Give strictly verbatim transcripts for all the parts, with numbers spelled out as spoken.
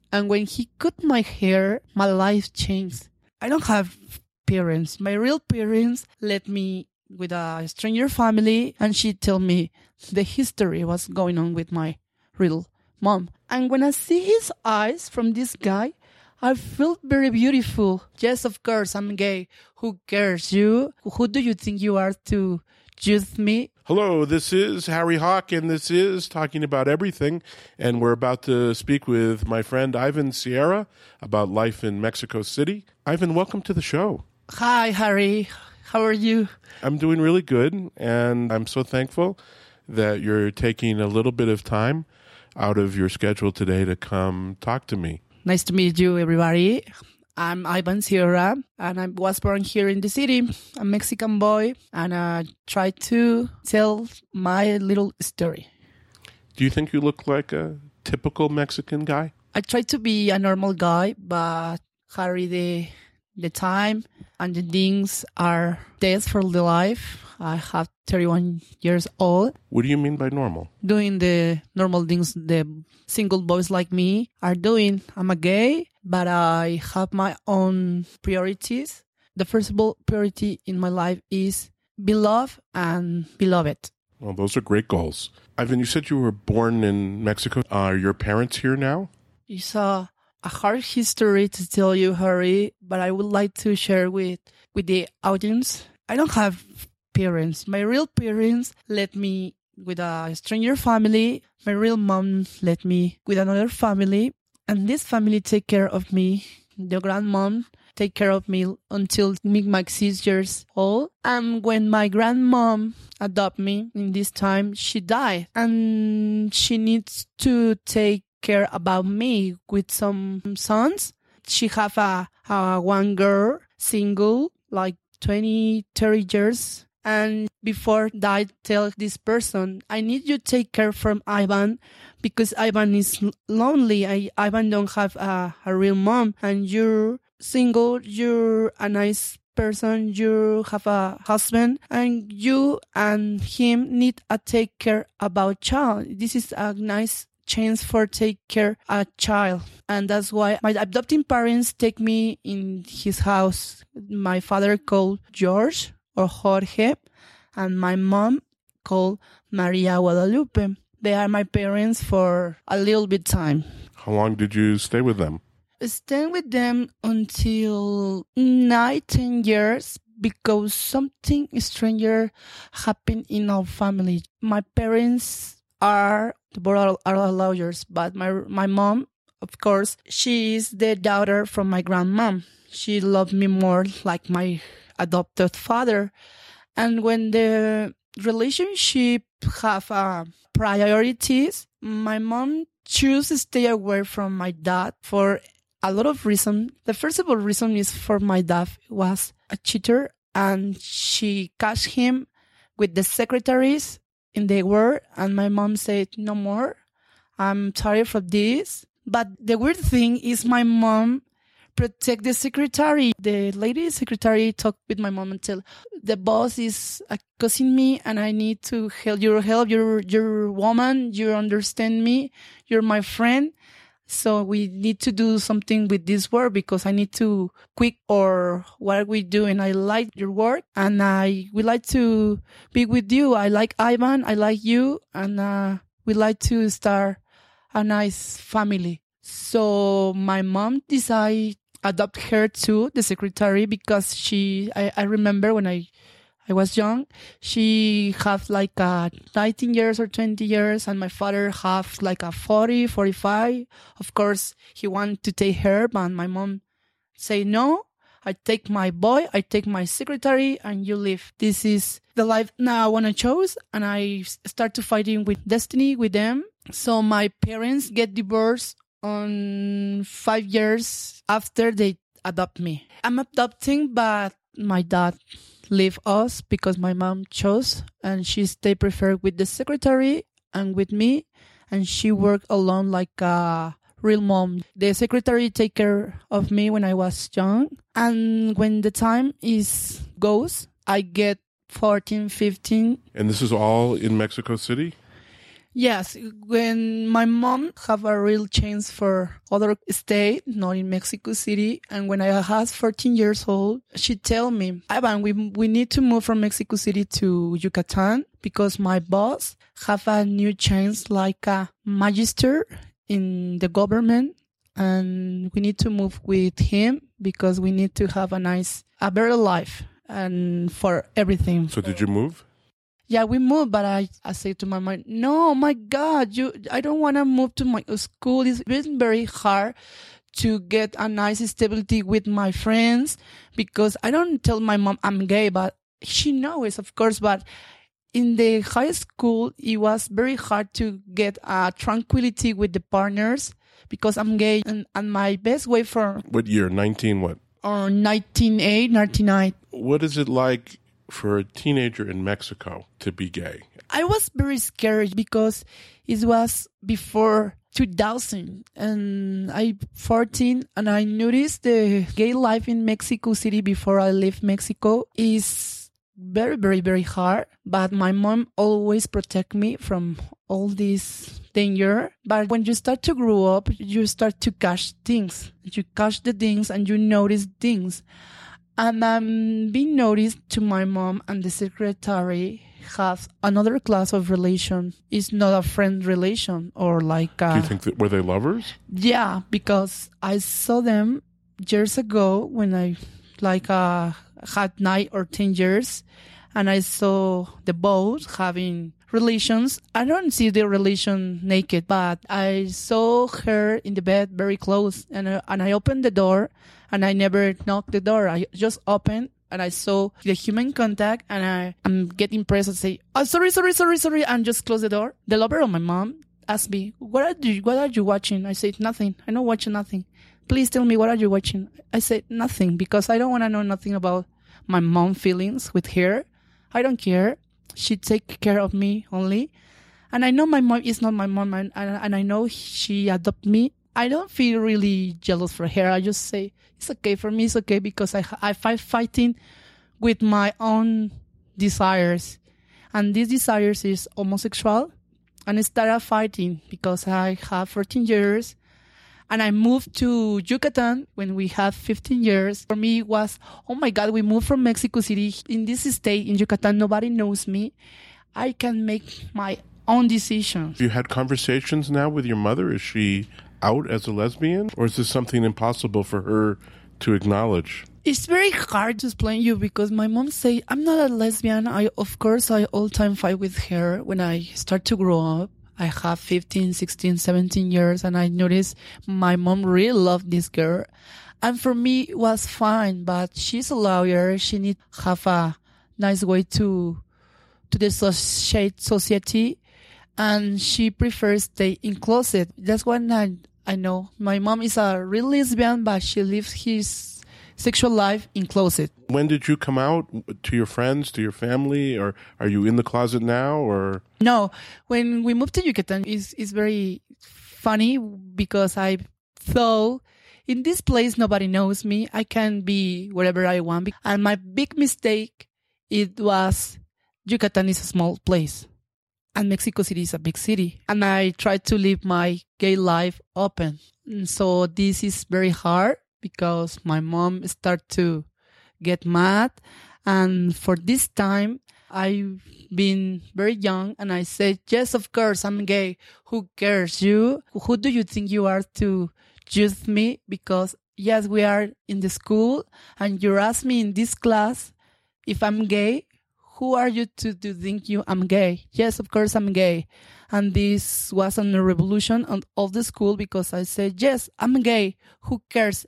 And when he cut my hair, my life changed. I don't have parents. My real parents let me with a stranger family, and she told me the history was going on with my real mom. And when I see his eyes from this guy, I feel very beautiful. Yes, of course, I'm gay. Who cares? You? Who do you think you are to judge me? Hello, this is Harry Hawk, and this is Talking About Everything. And we're about to speak with my friend Ivan Sierra about life in Mexico City. Ivan, welcome to the show. Hi, Harry. How are you? I'm doing really good, and I'm so thankful that you're taking a little bit of time out of your schedule today to come talk to me. Nice to meet you, everybody. I'm Ivan Sierra, and I was born here in the city. I'm a Mexican boy, and I try to tell my little story. Do you think you look like a typical Mexican guy? I try to be a normal guy, but Harry, the the time and the things are death for the life. I have thirty-one years old. What do you mean by normal? Doing the normal things the single boys like me are doing. I'm a gay, but I have my own priorities. The first priority in my life is be loved and beloved. Well, those are great goals. Ivan, you said you were born in Mexico. Are your parents here now? It's a, a hard history to tell you, Harry, but I would like to share with, with the audience. I don't have parents. My real parents let me with a stranger family. My real mom let me with another family. And this family take care of me. The grandmom take care of me until me my six years old. And when my grandmom adopted me in this time, she died. And she needs to take care about me with some sons. She have a, a one girl, single, like twenty, thirty years. And before that, tell this person, I need you to take care from Ivan because Ivan is lonely. I, Ivan don't have a, a real mom. And you're single, you're a nice person, you have a husband, and you and him need to take care about child. This is a nice chance for take care a child. And that's why my adopting parents take me in his house. My father called George or Jorge, and my mom called Maria Guadalupe. They are my parents for a little bit time. How long did you stay with them? Staying with them until nine, ten years because something stranger happened in our family. My parents are both are lawyers, but my my mom, of course, she is the daughter from my grandmom. She loved me more like my adopted father. And when the relationship have uh, priorities, my mom chose to stay away from my dad for a lot of reasons. The first of all reason is for my dad was a cheater, and she catch him with the secretaries in the war, and my mom said, no more. I'm tired of this. But the weird thing is my mom protect the secretary. The lady secretary talked with my mom and tell, the boss is accusing me and I need to help your help. You're, you're woman. You understand me. You're my friend. So we need to do something with this work because I need to quit or what are we doing? I like your work and I would like to be with you. I like Ivan. I like you. And uh, we like to start a nice family. So my mom decided adopt her too, the secretary, because she, I, I remember when I, I was young, she have like a nineteen years or twenty years, and my father have like a forty, forty-five. Of course, he wanted to take her, but my mom say no. I take my boy, I take my secretary, and you live. This is the life now I want to choose, and I start to fighting with destiny with them. So my parents get divorced on five years after they adopt me. I'm adopting, but my dad leave us because my mom chose, and she stay preferred with the secretary and with me, and she worked alone like a real mom. The secretary take care of me when I was young, and when the time is goes, I get fourteen, fifteen. And this is all in Mexico City? Yes, when my mom have a real chance for other state, not in Mexico City, and when I was fourteen years old, she tell me, Ivan, we we need to move from Mexico City to Yucatan because my boss have a new chance like a magister in the government, and we need to move with him because we need to have a nice, a better life and for everything. So did you move? Yeah, we moved, but I, I say to my mom, no, my God, you, I don't want to move to my school. It's been very hard to get a nice stability with my friends because I don't tell my mom I'm gay, but she knows, of course. But in the high school, it was very hard to get uh, tranquility with the partners because I'm gay. And, and my best way for... What year? nineteen what? Or nineteen eighty, ninety-nine. What is it like for a teenager in Mexico to be gay? I was very scared because it was before two thousand and I fourteen and I noticed the gay life in Mexico City before I left Mexico is very, very, very hard. But my mom always protect me from all this danger. But when you start to grow up, you start to catch things. You catch the things and you notice things. And I'm being noticed to my mom and the secretary has another class of relation. It's not a friend relation or like a... Do you think that, were they lovers? Yeah, because I saw them years ago when I like uh, had nine or ten years and I saw the both having relations. I don't see the relation naked, but I saw her in the bed very close and, uh, and I opened the door. And I never knocked the door. I just opened and I saw the human contact and I am getting pressed and say, oh, sorry, sorry, sorry, sorry. And just close the door. The lover of my mom asked me, what are you, what are you watching? I said, nothing. I'm not watching nothing. Please tell me, what are you watching? I said, nothing, because I don't want to know nothing about my mom feelings with her. I don't care. She take care of me only. And I know my mom is not my mom and, and, and I know she adopted me. I don't feel really jealous for her. I just say, it's okay for me. It's okay because I I fight fighting with my own desires, and these desires is homosexual. And I started fighting because I have fourteen years, and I moved to Yucatan when we had fifteen years. For me, it was oh my God, we moved from Mexico City in this state in Yucatan. Nobody knows me. I can make my own decisions. You had conversations now with your mother. Is she out as a lesbian, or is this something impossible for her to acknowledge? It's very hard to explain you because my mom say I'm not a lesbian. I of course I all time fight with her when I start to grow up. I have fifteen, sixteen, seventeen years and I noticed my mom really loved this girl. And for me it was fine, but she's a lawyer. She need have a nice way to to the society. And she prefers stay in closet. That's what I, I know. My mom is a real lesbian, but she lives his sexual life in closet. When did you come out to your friends, to your family, or are you in the closet now? Or no, when we moved to Yucatan, it's, it's very funny because I thought in this place nobody knows me. I can be wherever I want. And my big mistake, it was Yucatan is a small place. And Mexico City is a big city. And I tried to live my gay life open. And so this is very hard because my mom started to get mad. And for this time, I've been very young. And I said, yes, of course, I'm gay. Who cares? You? Who do you think you are to judge me? Because, yes, we are in the school. And you ask me in this class if I'm gay. Who are you to, to think you I'm gay? Yes, of course I'm gay. And this was a revolution of the school because I said, yes, I'm gay. Who cares?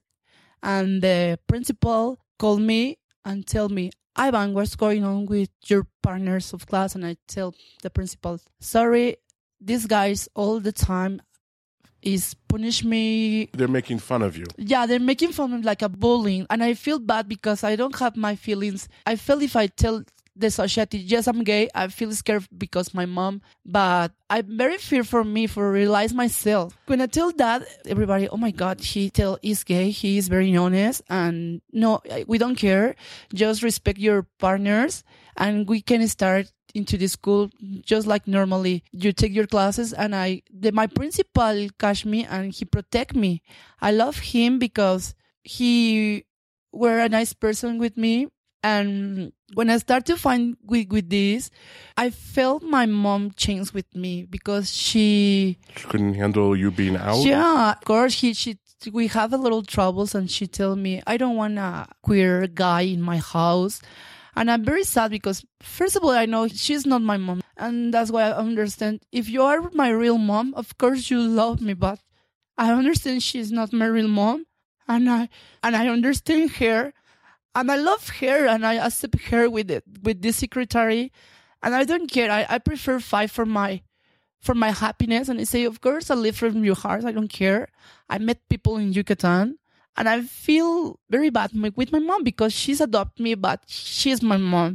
And the principal called me and tell me, Ivan, what's going on with your partners of class? And I tell the principal, sorry, these guys all the time is punish me. They're making fun of you. Yeah, they're making fun of me like a bullying. And I feel bad because I don't have my feelings. I feel if I tell the society. Yes, I'm gay. I feel scared because my mom, but I'm very fear for me for realize myself. When I tell that, everybody, oh my God, he tell is gay. He is very honest, and no, we don't care. Just respect your partners, and we can start into the school just like normally. You take your classes, and I, the, my principal catch me and he protect me. I love him because he were a nice person with me. And when I start to find with, with this, I felt my mom change with me because she... She couldn't handle you being out? Yeah, of course. She, she, we have a little troubles, and she tell me, I don't want a queer guy in my house. And I'm very sad because, first of all, I know she's not my mom. And that's why I understand, if you are my real mom, of course you love me. But I understand she's not my real mom. And I, and I understand her. And I love her, and I accept her with it, with this secretary. And I don't care. I, I prefer fight for my, for my happiness. And I say, of course, I live from your heart. I don't care. I met people in Yucatan, and I feel very bad with my mom because she's adopted me, but she's my mom.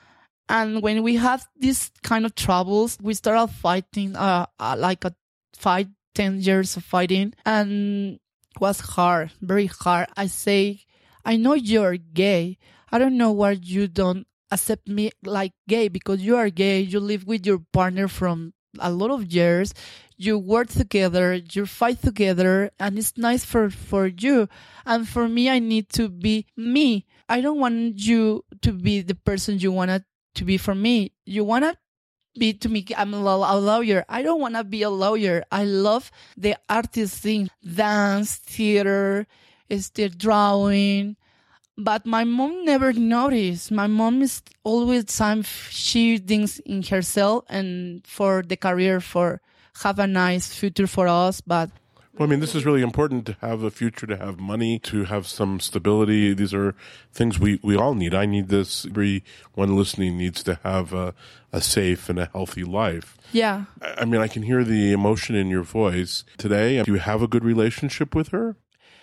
And when we have these kind of troubles, we start fighting, uh, uh, like a five, ten years of fighting. And it was hard, very hard. I say, I know you're gay. I don't know why you don't accept me like gay, because you are gay. You live with your partner from a lot of years. You work together. You fight together. And it's nice for, for you. And for me, I need to be me. I don't want you to be the person you want to be for me. You want to be to me, I'm a lawyer. I don't want to be a lawyer. I love the artist thing, dance, theater, still drawing. But my mom never noticed. My mom is always time she thinks in herself and for the career, for have a nice future for us. But well, I mean, this is really important to have a future, to have money, to have some stability. These are things we, we all need. I need this. Everyone listening needs to have a, a safe and a healthy life. Yeah. I, I mean, I can hear the emotion in your voice today. Do you have a good relationship with her?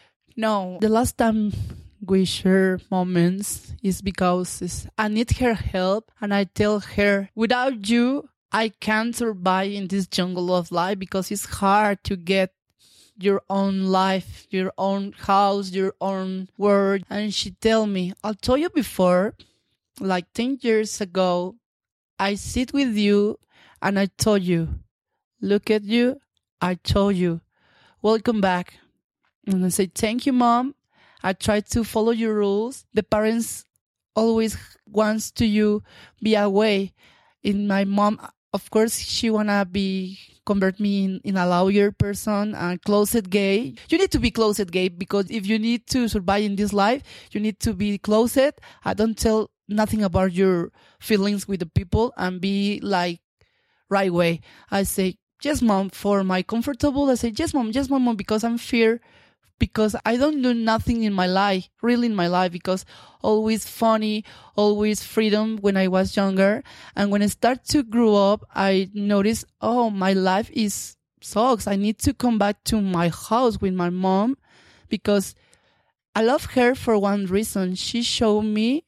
No, the last time we share moments is because it's, I need her help, and I tell her, without you, I can't survive in this jungle of life, because it's hard to get your own life, your own house, your own world. And she tell me, I told you before, like ten years ago, I sit with you and I told you, look at you, I told you, welcome back. And I say, thank you, Mom. I try to follow your rules. The parents always wants to you be away. In my mom, of course, she wanna be convert me in, in a lawyer person, a closet gay. You need to be closet gay, because if you need to survive in this life, you need to be closet. I don't tell nothing about your feelings with the people and be like right way. I say, yes, Mom, for my comfortable. I say, yes, Mom, yes, Mom, Mom, because I'm fear. Because I don't do nothing in my life, really in my life, because always funny, always freedom when I was younger. And when I start to grow up, I notice, oh, my life is sucks. I need to come back to my house with my mom, because I love her for one reason. She showed me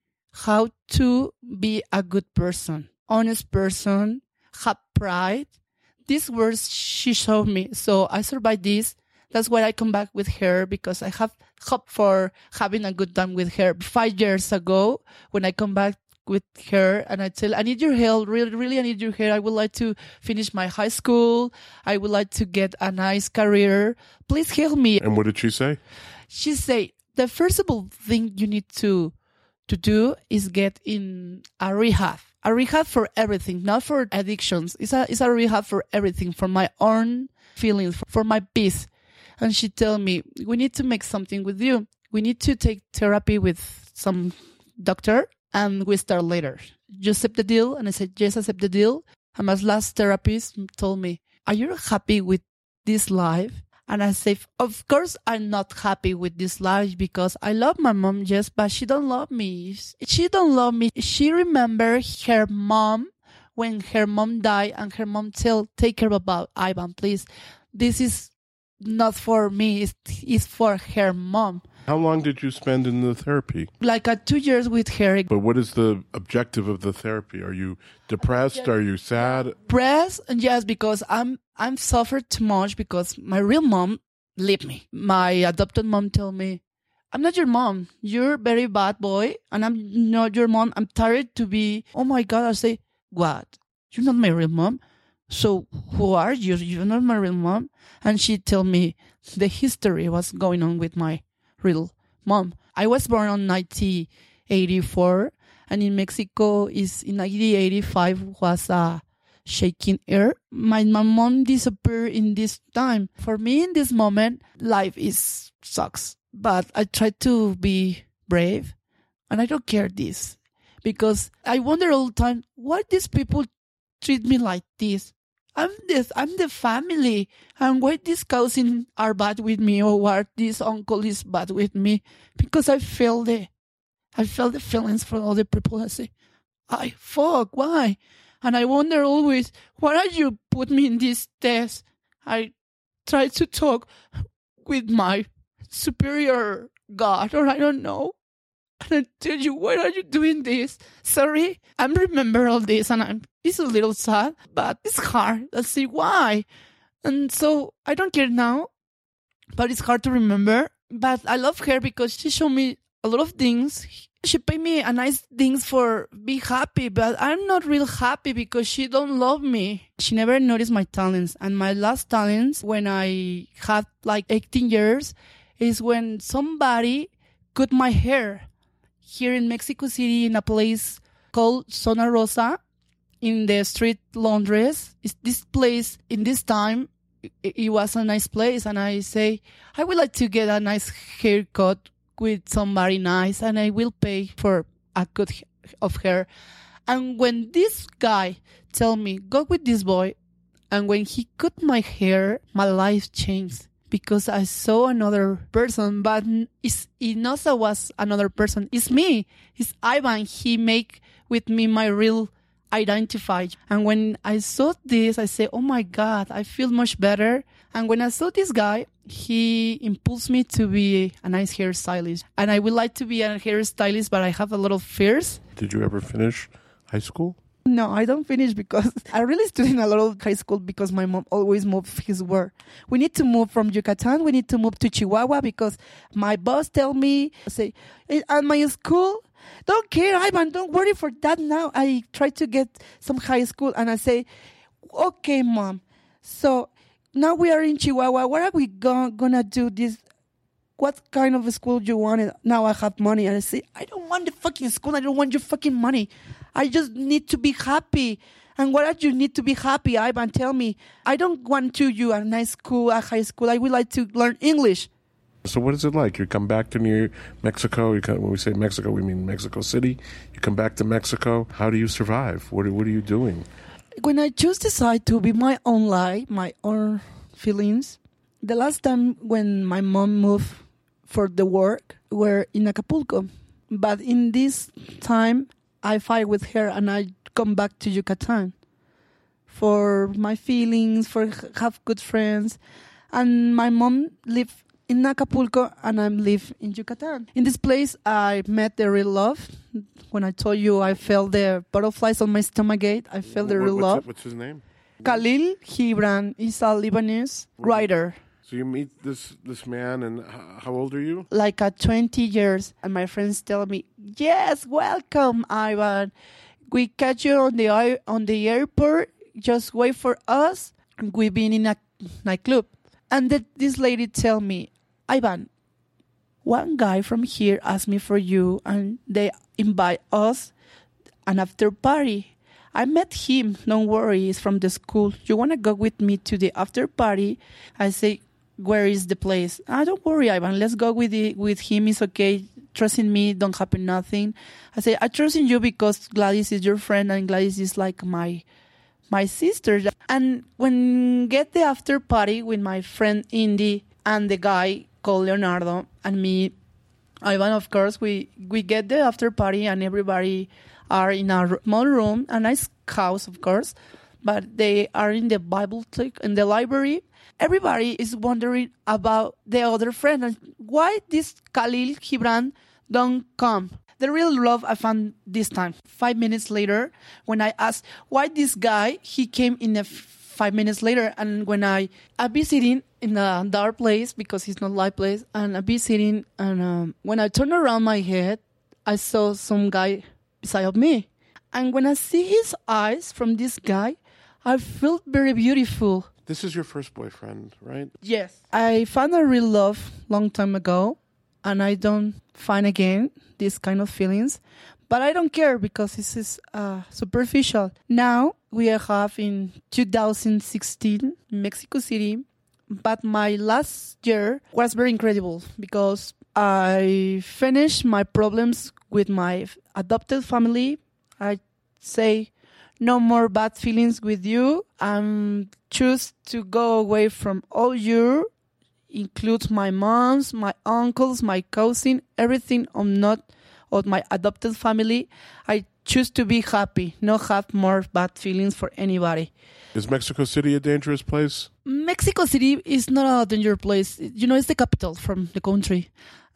how to be a good person, honest person, have pride. These words she showed me. So I survived this. That's why I come back with her, because I have hope for having a good time with her. Five years ago, when I come back with her and I tell, I need your help, really, really, I need your help. I would like to finish my high school. I would like to get a nice career. Please help me. And what did she say? She said, the first of all thing you need to, to do is get in a rehab. A rehab for everything, not for addictions. It's a, it's a rehab for everything, for my own feelings, for, for my peace. And she tell me, we need to make something with you. We need to take therapy with some doctor, and we start later. You accept the deal? And I said, yes, I accept the deal. And my last therapist told me, are you happy with this life? And I said, of course I'm not happy with this life, because I love my mom, yes, but she don't love me. She don't love me. She remember her mom when her mom died, and her mom tell, take care about Ivan, please. This is not for me, it's, it's for her mom. How long did you spend in the therapy? Like uh, two years with her. But what is the objective of the therapy? Are you depressed? Are you sad? Depressed, yes, because I'm I'm suffered too much because my real mom left me. My adopted mom told me, I'm not your mom. You're a very bad boy, and I'm not your mom. I'm tired to be. Oh my God! I say, what? You're not my real mom. So who are you? You're not my real mom. And she told me the history was going on with my real mom. I was born in nineteen eighty-four, and in Mexico is in nineteen eighty-five was a shaking air. My, my mom disappeared in this time. For me, in this moment, life is sucks. But I try to be brave, and I don't care this because I wonder all the time why these people treat me like this. I'm this. I'm the family, and why these cousins are bad with me, or why this uncle is bad with me? Because I feel the, I feel the feelings for other people. I say, I fuck why, and I wonder always why are you put me in this test? I try to talk with my superior God, or I don't know. And I tell you, why are you doing this? Sorry, I'm remember all this, and I'm it's a little sad, but it's hard. I see why, and so I don't care now, but it's hard to remember. But I love her because she showed me a lot of things. She paid me a nice things for be happy, but I'm not real happy because she don't love me. She never noticed my talents, and my last talents when I had like eighteen years is when somebody cut my hair here in Mexico City in a place called Zona Rosa in the street laundress. It's this place in this time, it, it was a nice place. And I say, I would like to get a nice haircut with somebody nice, and I will pay for a cut of hair. And when this guy tell me, go with this boy, and when he cut my hair, my life changed. Because I saw another person, but it's, it not was another person. It's me. It's Ivan. He make with me my real identify. And when I saw this, I say, oh my God, I feel much better. And when I saw this guy, he impulsed me to be a nice hairstylist. And I would like to be a hairstylist, but I have a lot of fears. Did you ever finish high school? No, I don't finish because I really studied a lot of high school because my mom always moved his work. We need to move from Yucatan. We need to move to Chihuahua because my boss tell me, say, at my school, don't care, Ivan, don't worry for that now. I try to get some high school and I say, okay, mom. So now we are in Chihuahua. What are we go- gonna do this? What kind of a school you want? Now I have money. And I say, I don't want the fucking school. I don't want your fucking money. I just need to be happy. And what do you need to be happy, Ivan? Tell me. I don't want to you a nice school, a high school. I would like to learn English. So what is it like? You come back to New Mexico. You come, when we say Mexico, we mean Mexico City. You come back to Mexico. How do you survive? What are, what are you doing? When I just decide to be my own life, my own feelings, the last time when my mom moved for the work were in Acapulco. But in this time, I fight with her and I come back to Yucatan for my feelings, for have good friends. And my mom live in Acapulco and I live in Yucatan. In this place, I met the real love. When I told you I felt the butterflies on my stomachgate, I felt the real what's love. It, what's his name? Khalil Gibran is a Lebanese writer. So you meet this this man, and how old are you? Like at twenty years, and my friends tell me, "Yes, welcome, Ivan. We catch you on the on the airport. Just wait for us. We've been in a nightclub." And that this lady tell me, "Ivan, one guy from here asked me for you, and they invite us an after party. I met him. Don't worry, he's from the school. You wanna go with me to the after party?" I say, where is the place? Ah, don't worry, Ivan. Let's go with the, with him. It's okay. Trust in me. Don't happen nothing. I say, I trust in you because Gladys is your friend and Gladys is like my my sister. And when get the after party with my friend Indy and the guy called Leonardo and me, Ivan, of course, we, we get the after party and everybody are in a small room, a nice house, of course. but they are in the Bible in the library. Everybody is wondering about the other friend and why this Khalil Gibran don't come. The real love I found this time. Five minutes later, when I asked why this guy, he came in a f- five minutes later. And when I, I be sitting in a dark place because it's not light place. And I be sitting and um, when I turn around my head, I saw some guy beside of me. And when I see his eyes from this guy, I felt very beautiful. This is your first boyfriend, right? Yes. I found a real love long time ago. And I don't find again these kind of feelings. But I don't care because this is uh, superficial. Now, we have in two thousand sixteen, Mexico City. But my last year was very incredible because I finished my problems with my adopted family. I say no more bad feelings with you. I choose to go away from all you. Includes my moms, my uncles, my cousin, everything I'm not of my adopted family. I choose to be happy, not have more bad feelings for anybody. Is Mexico City a dangerous place? Mexico City is not a dangerous place. You know, it's the capital from the country.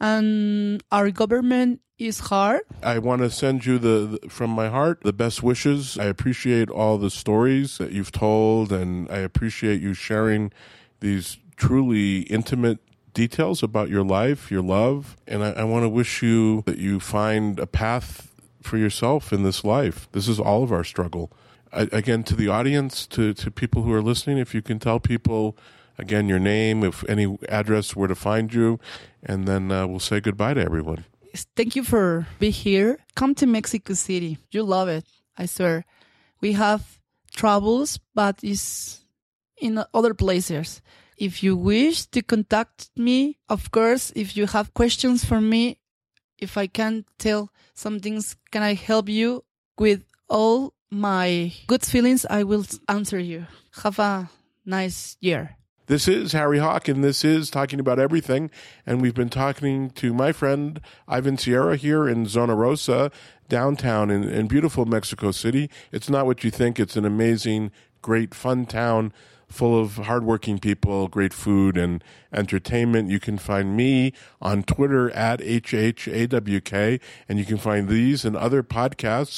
And our government is hard. I want to send you the, the from my heart the best wishes. I appreciate all the stories that you've told, and I appreciate you sharing these truly intimate details about your life, your love. And I, I want to wish you that you find a path for yourself in this life. This is all of our struggle. I, again, to the audience, to, to people who are listening, if you can tell people, again, your name, if any address, where to find you, and then uh, we'll say goodbye to everyone. Thank you for being here. Come to Mexico City. You love it, I swear. We have troubles, but it's in other places. If you wish to contact me, of course, if you have questions for me, if I can tell some things, can I help you with all my good feelings, I will answer you. Have a nice year. This is Harry Hawk, and this is Talking About Everything. And we've been talking to my friend Ivan Sierra here in Zona Rosa, downtown in, in beautiful Mexico City. It's not what you think. It's an amazing, great, fun town full of hardworking people, great food and entertainment. You can find me on Twitter at H H A W K, and you can find these and other podcasts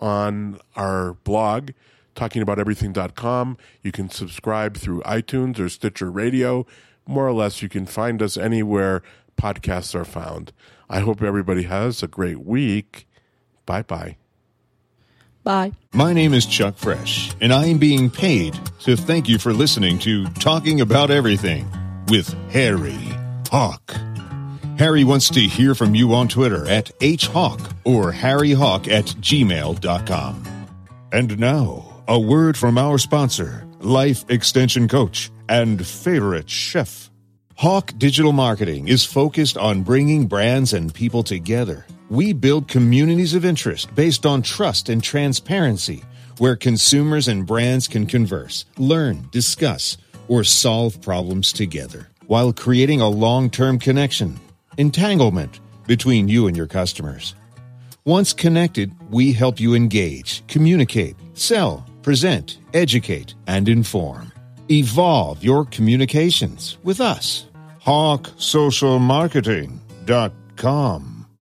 on our blog, talking about everything dot com. You can subscribe through iTunes or Stitcher Radio. More or less, you can find us anywhere podcasts are found. I hope everybody has a great week. Bye-bye. Bye. My name is Chuck Fresh, and I am being paid to thank you for listening to Talking About Everything with Harry Hawk. Harry wants to hear from you on Twitter at H Hawk or harry hawk at gmail dot com. And now, a word from our sponsor, Life Extension Coach and favorite chef. Hawk Digital Marketing is focused on bringing brands and people together. We build communities of interest based on trust and transparency, where consumers and brands can converse, learn, discuss, or solve problems together, while creating a long-term connection, entanglement between you and your customers. Once connected, we help you engage, communicate, sell, present, educate, and inform. Evolve your communications with us. hawk social marketing dot com